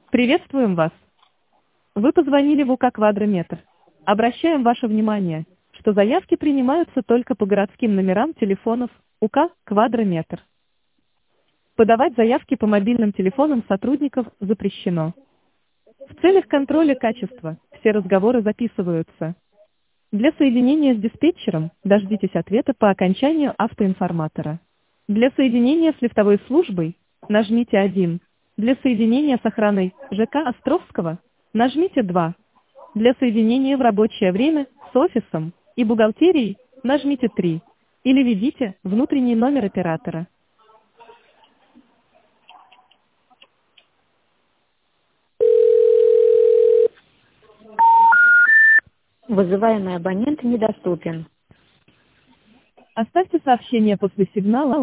Приветствуем вас. Вы позвонили в УК «Квадрометр». Обращаем ваше внимание, что заявки принимаются только по городским номерам телефонов УК «Квадрометр». Подавать заявки по мобильным телефонам сотрудников запрещено. В целях контроля качества все разговоры записываются. Для соединения с диспетчером дождитесь ответа по окончанию автоинформатора. Для соединения с лифтовой службой нажмите 1. Для соединения с охраной ЖК Островского нажмите 2. Для соединения в рабочее время с офисом и бухгалтерией нажмите 3. Или введите внутренний номер оператора. Вызываемый абонент недоступен. Оставьте сообщение после сигнала.